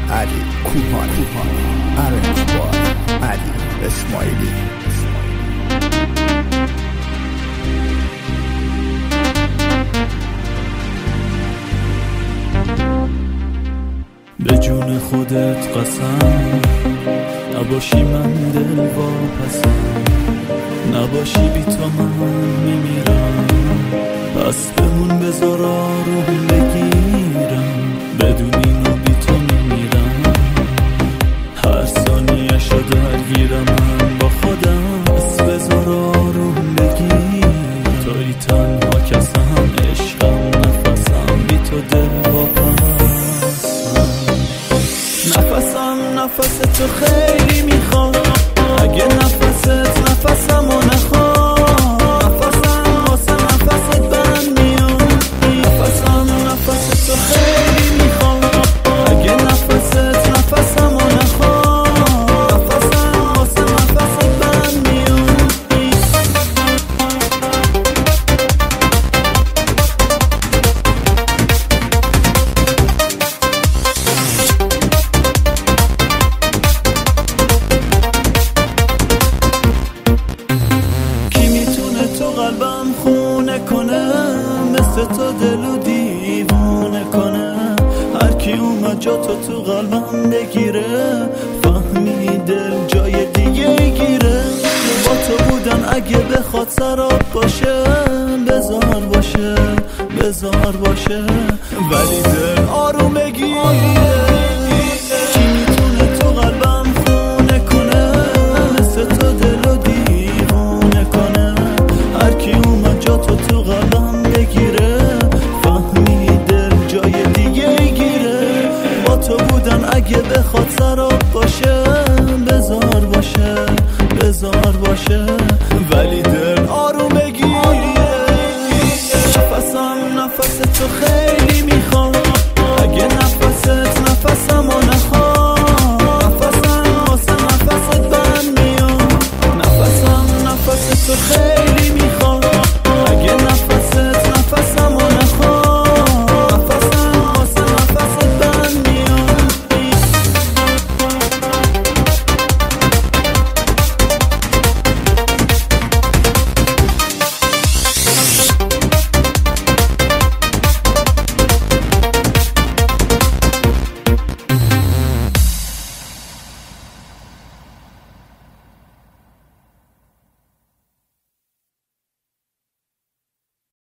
علی کوهانی ارنج بای علی اسماعیلی. به جون خودت قسم نباشی من دل واپسم، نباشی بی تو من میمیرم، پس بمون بذار آروم بگیرم، بدون اینو بی تو میمیرم، هر ثانیه شو درگیرم من با خودم، پس بذار آروم بگیرم، توی تنها کسم عشقم نفسم بی تو دل واپسم، نفس تو خیلی میخوام، اگه نفست نفسمو نخوام، نفسم واسه نفست بند میام، نفس تو خیلی میخوام، اگه نفست نفسمو نخوام، نفسم واسه نفست بند میام. قلبم خونه کنه مثل تو دلو دیوونه کنه، هر کی اومد جا تو قلبم بگیره، فهمی دل جای دیگه گیره، با تو بودن اگه بخواد سراب باشه، بذار باشه بذار باشه، ولی دل آروم بگیره، کی میتونه تو قلبم خونه کنه مثل تو دلو دیوونه کنه، هر کی اومد جا تو قلبم بگیره، فهمی دل جای دیگه گیره، با تو بودن اگه بخواد سراب باشه، بذار باشه بذار باشه، ولی